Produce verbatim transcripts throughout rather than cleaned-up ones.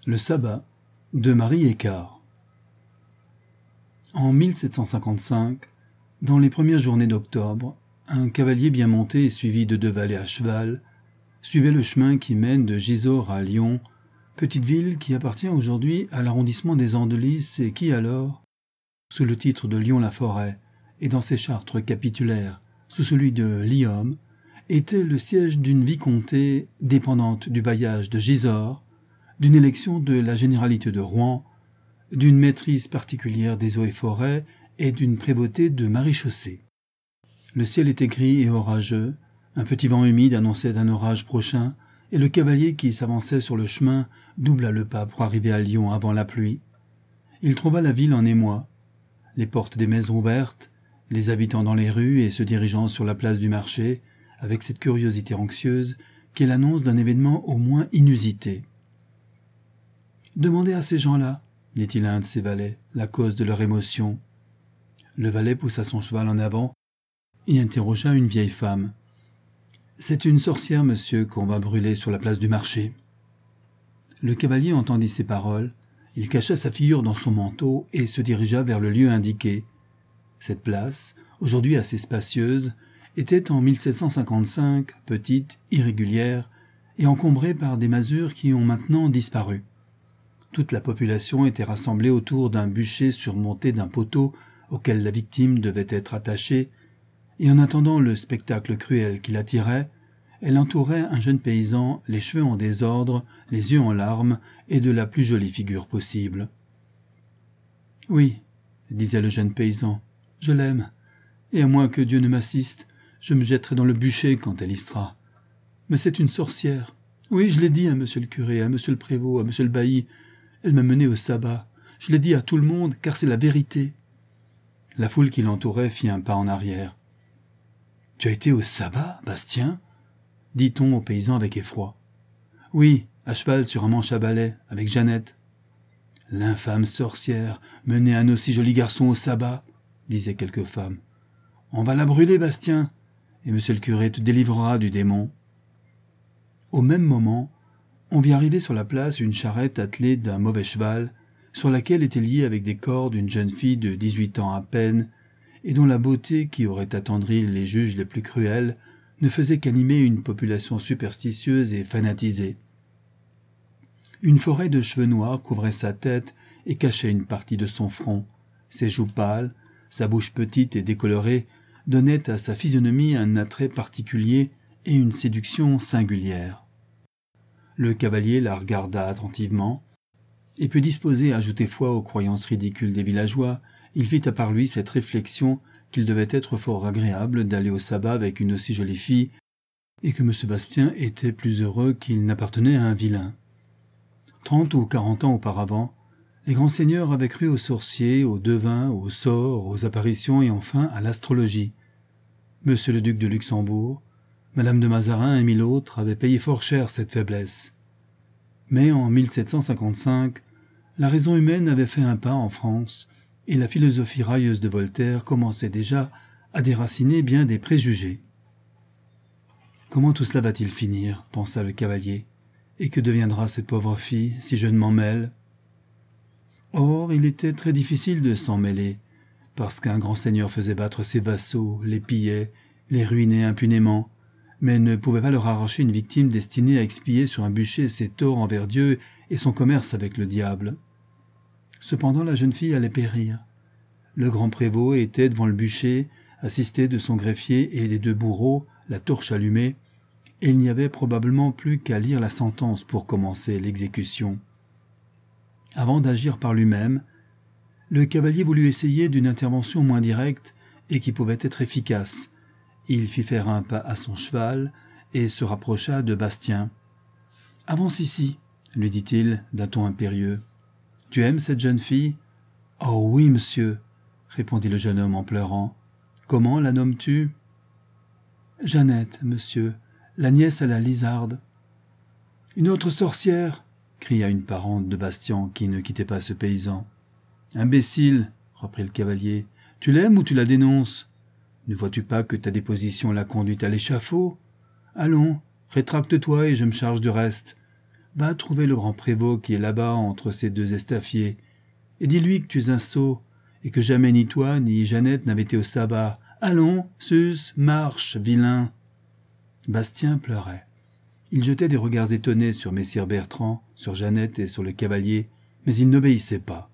Le sabbat de Marie Écart. En mille sept cent cinquante-cinq, dans les premières journées d'octobre, un cavalier bien monté et suivi de deux valets à cheval suivait le chemin qui mène de Gisors à Lyon, petite ville qui appartient aujourd'hui à l'arrondissement des Andelys et qui alors, sous le titre de Lyon-la-Forêt et dans ses chartres capitulaires sous celui de Lyome, était le siège d'une vicomté dépendante du bailliage de Gisors, d'une élection de la généralité de Rouen, d'une maîtrise particulière des eaux et forêts et d'une prévôté de maréchaussée. Le ciel était gris et orageux, un petit vent humide annonçait un orage prochain, et le cavalier qui s'avançait sur le chemin doubla le pas pour arriver à Lyon avant la pluie. Il trouva la ville en émoi, les portes des maisons ouvertes, les habitants dans les rues et se dirigeant sur la place du marché, avec cette curiosité anxieuse qu'est l'annonce d'un événement au moins inusité. « Demandez à ces gens-là, dit-il à un de ses valets, la cause de leur émotion. » Le valet poussa son cheval en avant et interrogea une vieille femme. « C'est une sorcière, monsieur, qu'on va brûler sur la place du marché. » Le cavalier entendit ces paroles, il cacha sa figure dans son manteau et se dirigea vers le lieu indiqué. Cette place, aujourd'hui assez spacieuse, était en mille sept cent cinquante-cinq petite, irrégulière et encombrée par des masures qui ont maintenant disparu. Toute la population était rassemblée autour d'un bûcher surmonté d'un poteau auquel la victime devait être attachée, et en attendant le spectacle cruel qui l'attirait, elle entourait un jeune paysan, les cheveux en désordre, les yeux en larmes, et de la plus jolie figure possible. « Oui, disait le jeune paysan, je l'aime, et à moins que Dieu ne m'assiste, je me jetterai dans le bûcher quand elle y sera. Mais c'est une sorcière. Oui, je l'ai dit à monsieur le curé, à monsieur le prévôt, à monsieur le bailli. Elle m'a mené au sabbat. Je l'ai dit à tout le monde, car c'est la vérité. » La foule qui l'entourait fit un pas en arrière. « Tu as été au sabbat, Bastien ?» dit-on au paysan avec effroi. « Oui, à cheval sur un manche à balai, avec Jeannette. »« L'infâme sorcière menait un aussi joli garçon au sabbat, » disaient quelques femmes. « On va la brûler, Bastien, et monsieur le curé te délivrera du démon. » Au même moment, on vit arriver sur la place une charrette attelée d'un mauvais cheval, sur laquelle était liée avec des cordes une jeune fille de dix-huit ans à peine, et dont la beauté, qui aurait attendri les juges les plus cruels, ne faisait qu'animer une population superstitieuse et fanatisée. Une forêt de cheveux noirs couvrait sa tête et cachait une partie de son front. Ses joues pâles, sa bouche petite et décolorée, donnaient à sa physionomie un attrait particulier et une séduction singulière. Le cavalier la regarda attentivement, et peu disposé à ajouter foi aux croyances ridicules des villageois, il fit à part lui cette réflexion qu'il devait être fort agréable d'aller au sabbat avec une aussi jolie fille, et que M. Bastien était plus heureux qu'il n'appartenait à un vilain. Trente ou quarante ans auparavant, les grands seigneurs avaient cru aux sorciers, aux devins, aux sorts, aux apparitions et enfin à l'astrologie. M. le duc de Luxembourg, Madame de Mazarin et mille autres avaient payé fort cher cette faiblesse. Mais en mille sept cent cinquante-cinq, la raison humaine avait fait un pas en France, et la philosophie railleuse de Voltaire commençait déjà à déraciner bien des préjugés. « Comment tout cela va-t-il finir ?» pensa le cavalier. « Et que deviendra cette pauvre fille si je ne m'en mêle ?» Or, il était très difficile de s'en mêler, parce qu'un grand seigneur faisait battre ses vassaux, les pillait, les ruinait impunément, mais ne pouvait pas leur arracher une victime destinée à expier sur un bûcher ses torts envers Dieu et son commerce avec le diable. Cependant, la jeune fille allait périr. Le grand prévôt était devant le bûcher, assisté de son greffier et des deux bourreaux, la torche allumée, et il n'y avait probablement plus qu'à lire la sentence pour commencer l'exécution. Avant d'agir par lui-même, le cavalier voulut essayer d'une intervention moins directe et qui pouvait être efficace. Il fit faire un pas à son cheval et se rapprocha de Bastien. « Avance ici, » lui dit-il d'un ton impérieux. « Tu aimes cette jeune fille ?»« Oh oui, monsieur, » répondit le jeune homme en pleurant. « Comment la nommes-tu ?»« Jeannette, monsieur, la nièce à la Lizarde. »« Une autre sorcière !» cria une parente de Bastien qui ne quittait pas ce paysan. « Imbécile, » reprit le cavalier, « tu l'aimes ou tu la dénonces ? Ne vois-tu pas que ta déposition l'a conduite à l'échafaud ? Allons, rétracte-toi et je me charge du reste. Va trouver le grand prévôt qui est là-bas entre ces deux estafiers, et dis-lui que tu es un sot, et que jamais ni toi ni Jeannette n'avaient été au sabbat. Allons, sus, marche, vilain !» Bastien pleurait. Il jetait des regards étonnés sur messire Bertrand, sur Jeannette et sur le cavalier, mais il n'obéissait pas.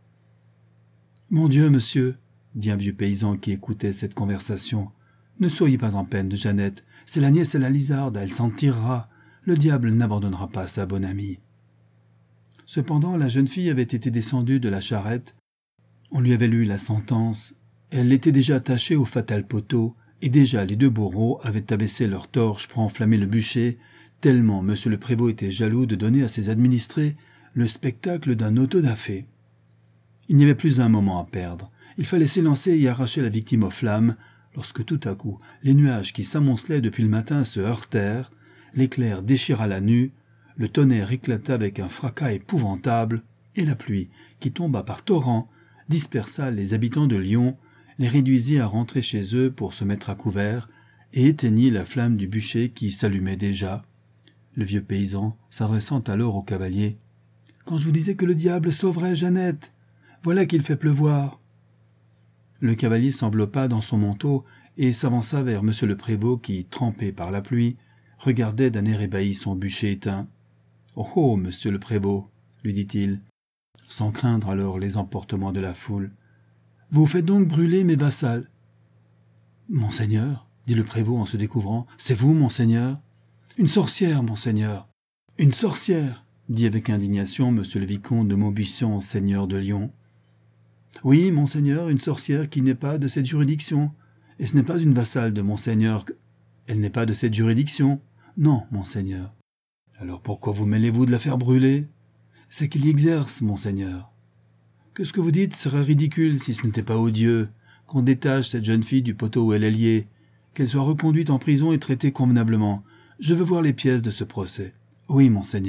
« Mon Dieu, monsieur, » dit un vieux paysan qui écoutait cette conversation, « ne soyez pas en peine de Jeannette, c'est la nièce et la Lizarde, elle s'en tirera. Le diable n'abandonnera pas sa bonne amie. » Cependant, la jeune fille avait été descendue de la charrette. On lui avait lu la sentence. Elle était déjà attachée au fatal poteau, et déjà les deux bourreaux avaient abaissé leurs torches pour enflammer le bûcher, tellement M. le Prévôt était jaloux de donner à ses administrés le spectacle d'un auto-da-fé. Il n'y avait plus un moment à perdre. Il fallait s'élancer et arracher la victime aux flammes, lorsque tout à coup, les nuages qui s'amoncelaient depuis le matin se heurtèrent, l'éclair déchira la nue, le tonnerre éclata avec un fracas épouvantable, et la pluie, qui tomba par torrents, dispersa les habitants de Lyon, les réduisit à rentrer chez eux pour se mettre à couvert, et éteignit la flamme du bûcher qui s'allumait déjà. Le vieux paysan, s'adressant alors au cavalier, « Quand je vous disais que le diable sauverait Jeannette, voilà qu'il fait pleuvoir. » Le cavalier s'enveloppa dans son manteau et s'avança vers M. le Prévôt qui, trempé par la pluie, regardait d'un air ébahi son bûcher éteint. « Oh, oh, monsieur le Prévôt, » lui dit-il, sans craindre alors les emportements de la foule. « Vous faites donc brûler mes vassals. »« Monseigneur, » dit le Prévôt en se découvrant, « c'est vous, monseigneur ?»« Une sorcière, monseigneur. »« Une sorcière !» dit avec indignation monsieur le vicomte de Maubuisson, seigneur de Lyon. « Oui, monseigneur, une sorcière qui n'est pas de cette juridiction. Et ce n'est pas une vassale de monseigneur. Elle n'est pas de cette juridiction. Non, monseigneur. »« Alors pourquoi vous mêlez-vous de la faire brûler ? » ?»« C'est qu'il y exerce, monseigneur. »« Que ce que vous dites serait ridicule si ce n'était pas odieux, qu'on détache cette jeune fille du poteau où elle est liée, qu'elle soit reconduite en prison et traitée convenablement. Je veux voir les pièces de ce procès. »« Oui, monseigneur. »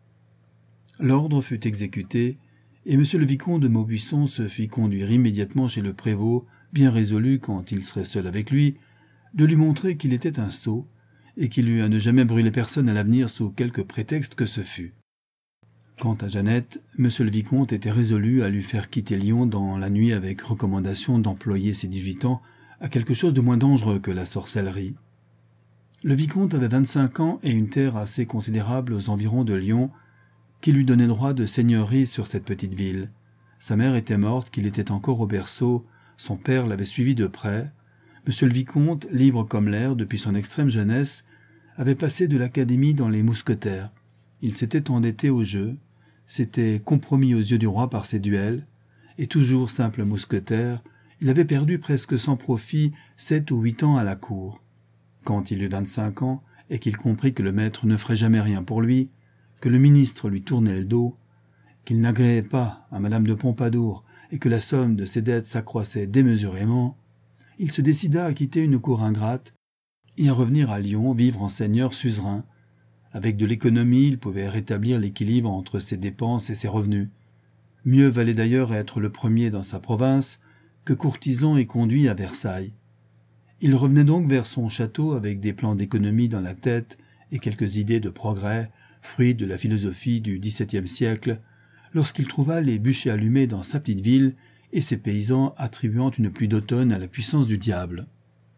L'ordre fut exécuté, et M. le vicomte de Maubuisson se fit conduire immédiatement chez le prévôt, bien résolu, quand il serait seul avec lui, de lui montrer qu'il était un sot, et qu'il eût à ne jamais brûler personne à l'avenir sous quelque prétexte que ce fût. Quant à Jeannette, M. le vicomte était résolu à lui faire quitter Lyon dans la nuit avec recommandation d'employer ses dix-huit ans à quelque chose de moins dangereux que la sorcellerie. Le vicomte avait vingt-cinq ans et une terre assez considérable aux environs de Lyon, qui lui donnait droit de seigneurie sur cette petite ville. Sa mère était morte, qu'il était encore au berceau, son père l'avait suivi de près. Monsieur le vicomte, libre comme l'air depuis son extrême jeunesse, avait passé de l'académie dans les mousquetaires. Il s'était endetté au jeu, s'était compromis aux yeux du roi par ses duels, et toujours simple mousquetaire, il avait perdu presque sans profit sept ou huit ans à la cour. Quand il eut vingt-cinq ans, et qu'il comprit que le maître ne ferait jamais rien pour lui, que le ministre lui tournait le dos, qu'il n'agréait pas à madame de Pompadour et que la somme de ses dettes s'accroissait démesurément, il se décida à quitter une cour ingrate et à revenir à Lyon vivre en seigneur suzerain. Avec de l'économie, il pouvait rétablir l'équilibre entre ses dépenses et ses revenus. Mieux valait d'ailleurs être le premier dans sa province que courtisan et conduit à Versailles. Il revenait donc vers son château avec des plans d'économie dans la tête et quelques idées de progrès, fruit de la philosophie du dix-septième siècle, lorsqu'il trouva les bûchers allumés dans sa petite ville et ses paysans attribuant une pluie d'automne à la puissance du diable.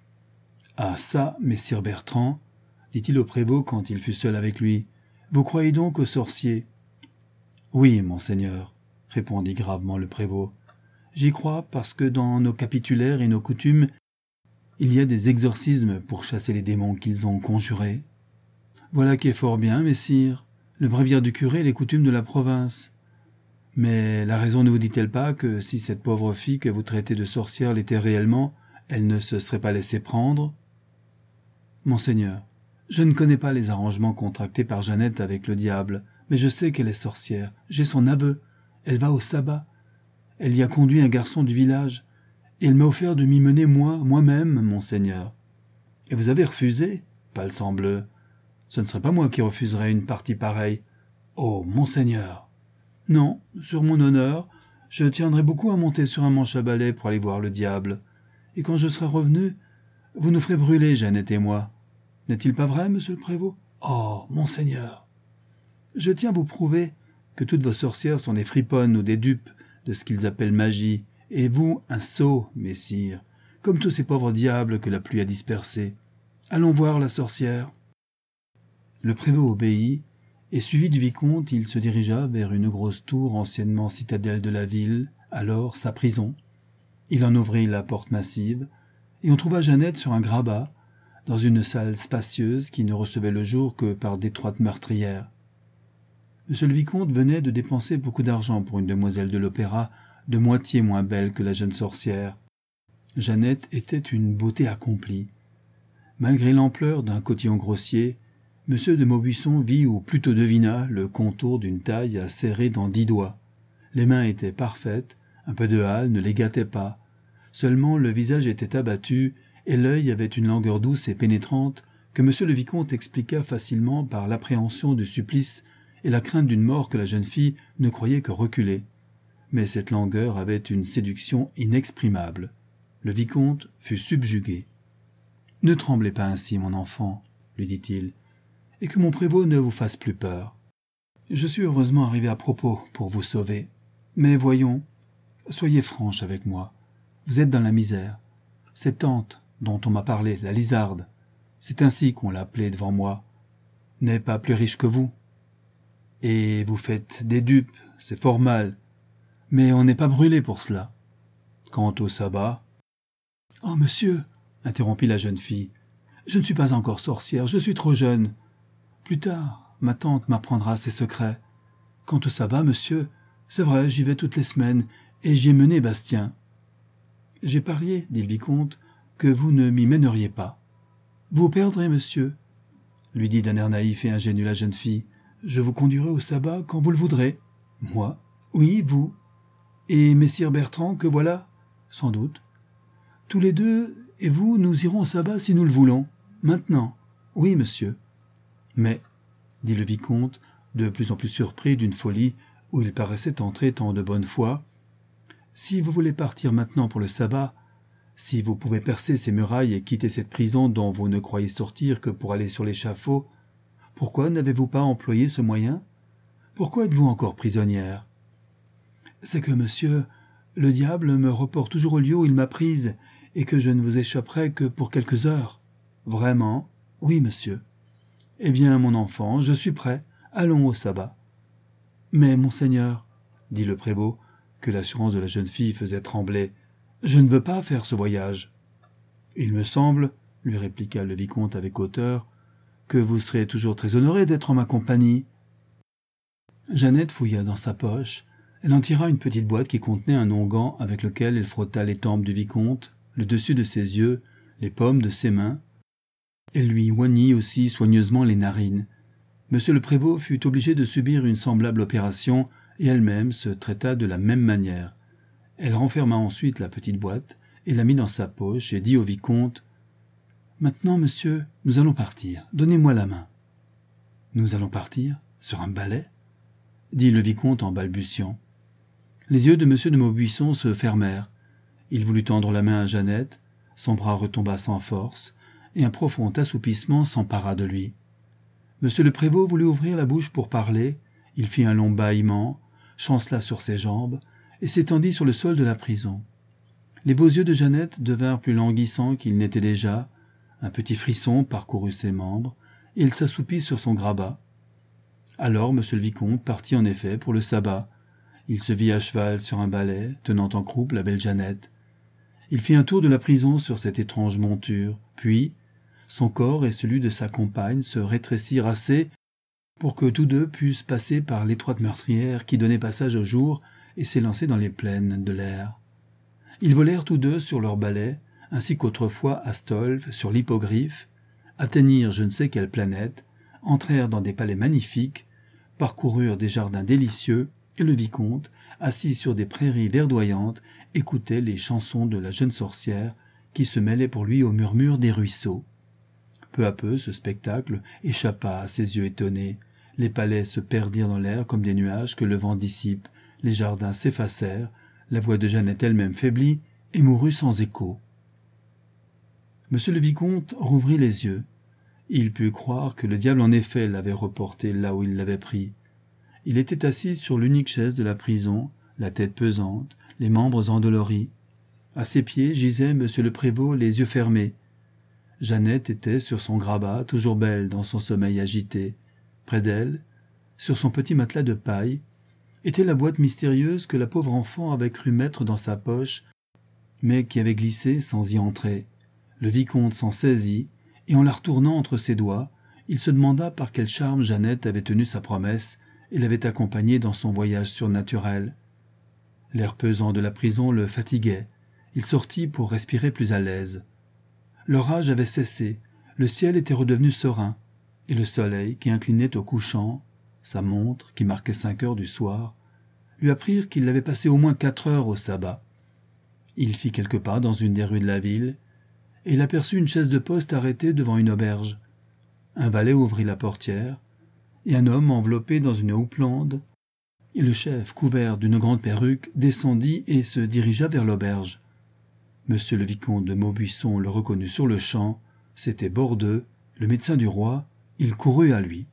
« Ah ça, messire Bertrand, dit-il au prévôt quand il fut seul avec lui, vous croyez donc aux sorciers ? »« Oui, monseigneur, répondit gravement le prévôt. J'y crois parce que dans nos capitulaires et nos coutumes, il y a des exorcismes pour chasser les démons qu'ils ont conjurés. » Voilà qui est fort bien, messire, le bréviaire du curé et les coutumes de la province. Mais la raison ne vous dit-elle pas que si cette pauvre fille que vous traitez de sorcière l'était réellement, elle ne se serait pas laissée prendre ? Monseigneur, je ne connais pas les arrangements contractés par Jeannette avec le diable, mais je sais qu'elle est sorcière. J'ai son aveu. Elle va au sabbat. Elle y a conduit un garçon du village, et elle m'a offert de m'y mener moi, moi-même, monseigneur. Et vous avez refusé, palsambleu. Ce ne serait pas moi qui refuserais une partie pareille. Oh, monseigneur ! Non, sur mon honneur, je tiendrai beaucoup à monter sur un manche à balai pour aller voir le diable. Et quand je serai revenu, vous nous ferez brûler, Jeannette et moi. N'est-il pas vrai, monsieur le prévôt ? Oh, monseigneur ! Je tiens à vous prouver que toutes vos sorcières sont des friponnes ou des dupes de ce qu'ils appellent magie, et vous, un sot, messire, comme tous ces pauvres diables que la pluie a dispersés. Allons voir la sorcière. » Le prévôt obéit, et suivi du vicomte, il se dirigea vers une grosse tour anciennement citadelle de la ville, alors sa prison. Il en ouvrit la porte massive, et on trouva Jeannette sur un grabat, dans une salle spacieuse qui ne recevait le jour que par d'étroites meurtrières. Monsieur le vicomte venait de dépenser beaucoup d'argent pour une demoiselle de l'opéra, de moitié moins belle que la jeune sorcière. Jeannette était une beauté accomplie. Malgré l'ampleur d'un cotillon grossier, Monsieur de Maubuisson vit, ou plutôt devina, le contour d'une taille à serrer dans dix doigts. Les mains étaient parfaites, un peu de hâle ne les gâtait pas. Seulement le visage était abattu, et l'œil avait une langueur douce et pénétrante que Monsieur le vicomte expliqua facilement par l'appréhension du supplice et la crainte d'une mort que la jeune fille ne croyait que reculer. Mais cette langueur avait une séduction inexprimable. Le vicomte fut subjugué. « Ne tremblez pas ainsi, mon enfant, » lui dit-il, « et que mon prévôt ne vous fasse plus peur. Je suis heureusement arrivé à propos pour vous sauver. Mais voyons, soyez franche avec moi. Vous êtes dans la misère. Cette tante dont on m'a parlé, la Lizarde, c'est ainsi qu'on l'appelait devant moi, n'est pas plus riche que vous. Et vous faites des dupes, c'est fort mal, mais on n'est pas brûlé pour cela. Quant au sabbat... »« Oh, monsieur, » interrompit la jeune fille, « je ne suis pas encore sorcière, je suis trop jeune. Plus tard, ma tante m'apprendra ses secrets. Quant au sabbat, monsieur, c'est vrai, j'y vais toutes les semaines, et j'y ai mené Bastien. »« J'ai parié, » dit le vicomte, « que vous ne m'y mèneriez pas. »« Vous perdrez, monsieur, » lui dit d'un air naïf et ingénu la jeune fille. « Je vous conduirai au sabbat quand vous le voudrez. »« Moi ? » ?»« Oui, vous. »« Et messire Bertrand, que voilà ?»« Sans doute. »« Tous les deux, et vous, nous irons au sabbat si nous le voulons. Maintenant. »« Oui, monsieur. »« Mais, » dit le vicomte, de plus en plus surpris d'une folie où il paraissait entrer tant de bonne foi, « si vous voulez partir maintenant pour le sabbat, si vous pouvez percer ces murailles et quitter cette prison dont vous ne croyez sortir que pour aller sur l'échafaud, pourquoi n'avez-vous pas employé ce moyen? Pourquoi êtes-vous encore prisonnière? »« C'est que, monsieur, le diable me reporte toujours au lieu où il m'a prise, et que je ne vous échapperai que pour quelques heures. »« Vraiment? »« Oui, monsieur. »« Eh bien, mon enfant, je suis prêt. Allons au sabbat. »« Mais, monseigneur, » dit le prévôt, que l'assurance de la jeune fille faisait trembler, « je ne veux pas faire ce voyage. »« Il me semble, » lui répliqua le vicomte avec hauteur, « que vous serez toujours très honoré d'être en ma compagnie. » Jeannette fouilla dans sa poche. Elle en tira une petite boîte qui contenait un onguent avec lequel elle frotta les tempes du vicomte, le dessus de ses yeux, les paumes de ses mains. Elle lui oignit aussi soigneusement les narines. Monsieur le prévôt fut obligé de subir une semblable opération et elle-même se traita de la même manière. Elle renferma ensuite la petite boîte et la mit dans sa poche et dit au vicomte « Maintenant, monsieur, nous allons partir. Donnez-moi la main. »« Nous allons partir? Sur un balai ?» dit le vicomte en balbutiant. Les yeux de monsieur de Maubuisson se fermèrent. Il voulut tendre la main à Jeannette, son bras retomba sans force, et un profond assoupissement s'empara de lui. Monsieur le prévôt voulut ouvrir la bouche pour parler, il fit un long bâillement, chancela sur ses jambes, et s'étendit sur le sol de la prison. Les beaux yeux de Jeannette devinrent plus languissants qu'ils n'étaient déjà, un petit frisson parcourut ses membres, et il s'assoupit sur son grabat. Alors monsieur le vicomte partit en effet pour le sabbat. Il se vit à cheval sur un balai, tenant en croupe la belle Jeannette. Il fit un tour de la prison sur cette étrange monture, puis son corps et celui de sa compagne se rétrécirent assez pour que tous deux pussent passer par l'étroite meurtrière qui donnait passage au jour et s'élancer dans les plaines de l'air. Ils volèrent tous deux sur leur balai, ainsi qu'autrefois Astolphe sur l'hippogriffe, atteignirent je ne sais quelle planète, entrèrent dans des palais magnifiques, parcoururent des jardins délicieux, et le vicomte, assis sur des prairies verdoyantes, écoutait les chansons de la jeune sorcière qui se mêlaient pour lui au murmure des ruisseaux. Peu à peu, ce spectacle échappa à ses yeux étonnés. Les palais se perdirent dans l'air comme des nuages que le vent dissipe, les jardins s'effacèrent, la voix de Jeannette elle-même faiblit et mourut sans écho. Monsieur le vicomte rouvrit les yeux. Il put croire que le diable en effet l'avait reporté là où il l'avait pris. Il était assis sur l'unique chaise de la prison, la tête pesante, les membres endoloris. À ses pieds gisait monsieur le prévôt, les yeux fermés. Jeannette était sur son grabat, toujours belle dans son sommeil agité. Près d'elle, sur son petit matelas de paille, était la boîte mystérieuse que la pauvre enfant avait cru mettre dans sa poche, mais qui avait glissé sans y entrer. Le vicomte s'en saisit, et en la retournant entre ses doigts, il se demanda par quel charme Jeannette avait tenu sa promesse et l'avait accompagnée dans son voyage surnaturel. L'air pesant de la prison le fatiguait. Il sortit pour respirer plus à l'aise. L'orage avait cessé, le ciel était redevenu serein, et le soleil qui inclinait au couchant, sa montre qui marquait cinq heures du soir, lui apprirent qu'il avait passé au moins quatre heures au sabbat. Il fit quelques pas dans une des rues de la ville, et il aperçut une chaise de poste arrêtée devant une auberge. Un valet ouvrit la portière, et un homme enveloppé dans une houppelande, et le chef, couvert d'une grande perruque, descendit et se dirigea vers l'auberge. Monsieur le vicomte de Maubuisson le reconnut sur-le-champ, c'était Bordeu, le médecin du roi, il courut à lui.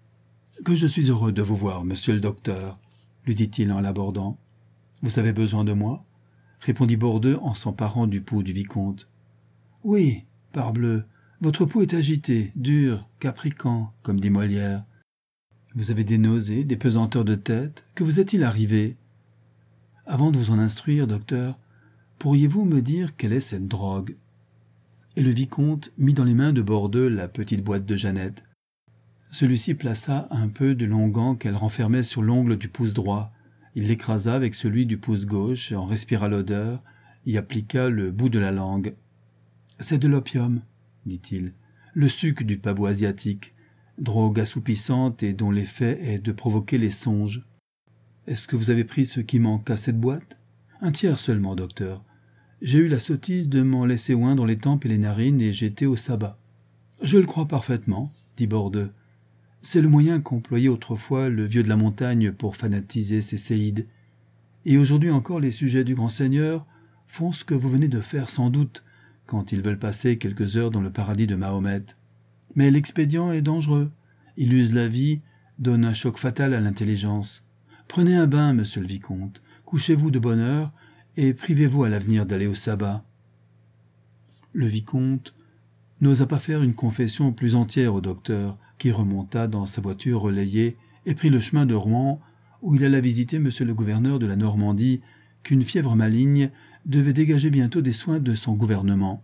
« Que je suis heureux de vous voir, monsieur le docteur, » lui dit-il en l'abordant. « Vous avez besoin de moi ?» répondit Bordeu en s'emparant du pouls du vicomte. « Oui, parbleu, votre pouls est agité, dur, capricant, comme dit Molière. Vous avez des nausées, des pesanteurs de tête, que vous est-il arrivé ? Avant de vous en instruire, docteur, pourriez-vous me dire quelle est cette drogue ?» Et le vicomte mit dans les mains de Bordeu la petite boîte de Jeannette. Celui-ci plaça un peu de l'onguent qu'elle renfermait sur l'ongle du pouce droit. Il l'écrasa avec celui du pouce gauche et en respira l'odeur, y appliqua le bout de la langue. « C'est de l'opium, » dit-il, « le suc du pavot asiatique, drogue assoupissante et dont l'effet est de provoquer les songes. Est-ce que vous avez pris ce qui manque à cette boîte ? Un tiers seulement, docteur. J'ai eu la sottise de m'en laisser oindre les tempes et les narines et j'étais au sabbat. »« Je le crois parfaitement, » dit Bordeu. « C'est le moyen qu'employait autrefois le vieux de la montagne pour fanatiser ses séides. Et aujourd'hui encore les sujets du grand seigneur font ce que vous venez de faire sans doute, quand ils veulent passer quelques heures dans le paradis de Mahomet. Mais l'expédient est dangereux. Il use la vie, donne un choc fatal à l'intelligence. Prenez un bain, monsieur le vicomte, couchez-vous de bonne heure et privez-vous à l'avenir d'aller au sabbat. » Le vicomte n'osa pas faire une confession plus entière au docteur, qui remonta dans sa voiture relayée et prit le chemin de Rouen, où il alla visiter monsieur le gouverneur de la Normandie, qu'une fièvre maligne devait dégager bientôt des soins de son gouvernement.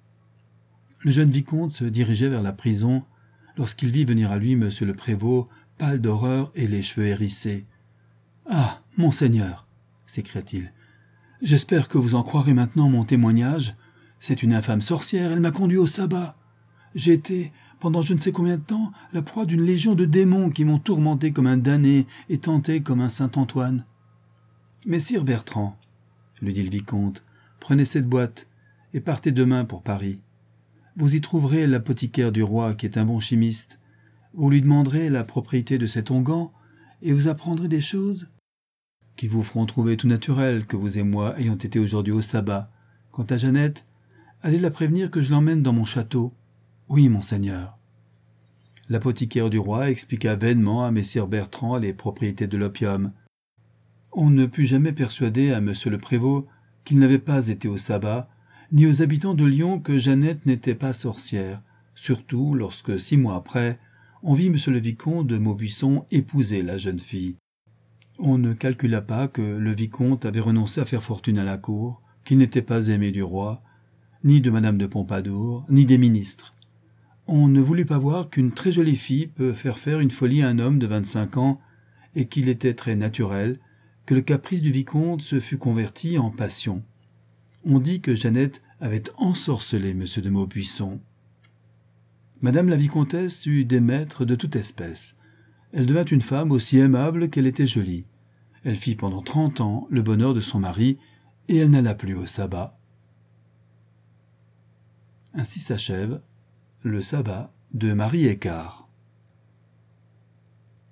Le jeune vicomte se dirigeait vers la prison lorsqu'il vit venir à lui monsieur le prévôt, pâle d'horreur et les cheveux hérissés. « Ah, monseigneur !» s'écria-t-il. « J'espère que vous en croirez maintenant mon témoignage. C'est une infâme sorcière, elle m'a conduit au sabbat. J'ai été, pendant je ne sais combien de temps, la proie d'une légion de démons qui m'ont tourmenté comme un damné et tenté comme un saint Antoine. »« Messire Bertrand, » lui dit le vicomte, « prenez cette boîte et partez demain pour Paris. Vous y trouverez l'apothicaire du roi qui est un bon chimiste. Vous lui demanderez la propriété de cet onguent et vous apprendrez des choses qui vous feront trouver tout naturel que vous et moi ayons été aujourd'hui au sabbat. Quant à Jeannette, allez la prévenir que je l'emmène dans mon château. Oui, monseigneur. » L'apothicaire du roi expliqua vainement à messire Bertrand les propriétés de l'opium. On ne put jamais persuader à monsieur le prévôt qu'il n'avait pas été au sabbat, ni aux habitants de Lyon que Jeannette n'était pas sorcière, surtout lorsque, six mois après, on vit monsieur le vicomte de Maubuisson épouser la jeune fille. On ne calcula pas que le vicomte avait renoncé à faire fortune à la cour, qu'il n'était pas aimé du roi, ni de madame de Pompadour, ni des ministres. On ne voulut pas voir qu'une très jolie fille peut faire faire une folie à un homme de vingt-cinq ans, et qu'il était très naturel que le caprice du vicomte se fût converti en passion. On dit que Jeannette avait ensorcelé monsieur de Maubuisson. Madame la vicomtesse eut des maîtres de toute espèce. Elle devint une femme aussi aimable qu'elle était jolie. Elle fit pendant trente ans le bonheur de son mari, et elle n'alla plus au sabbat. Ainsi s'achève le sabbat de Marie Écart.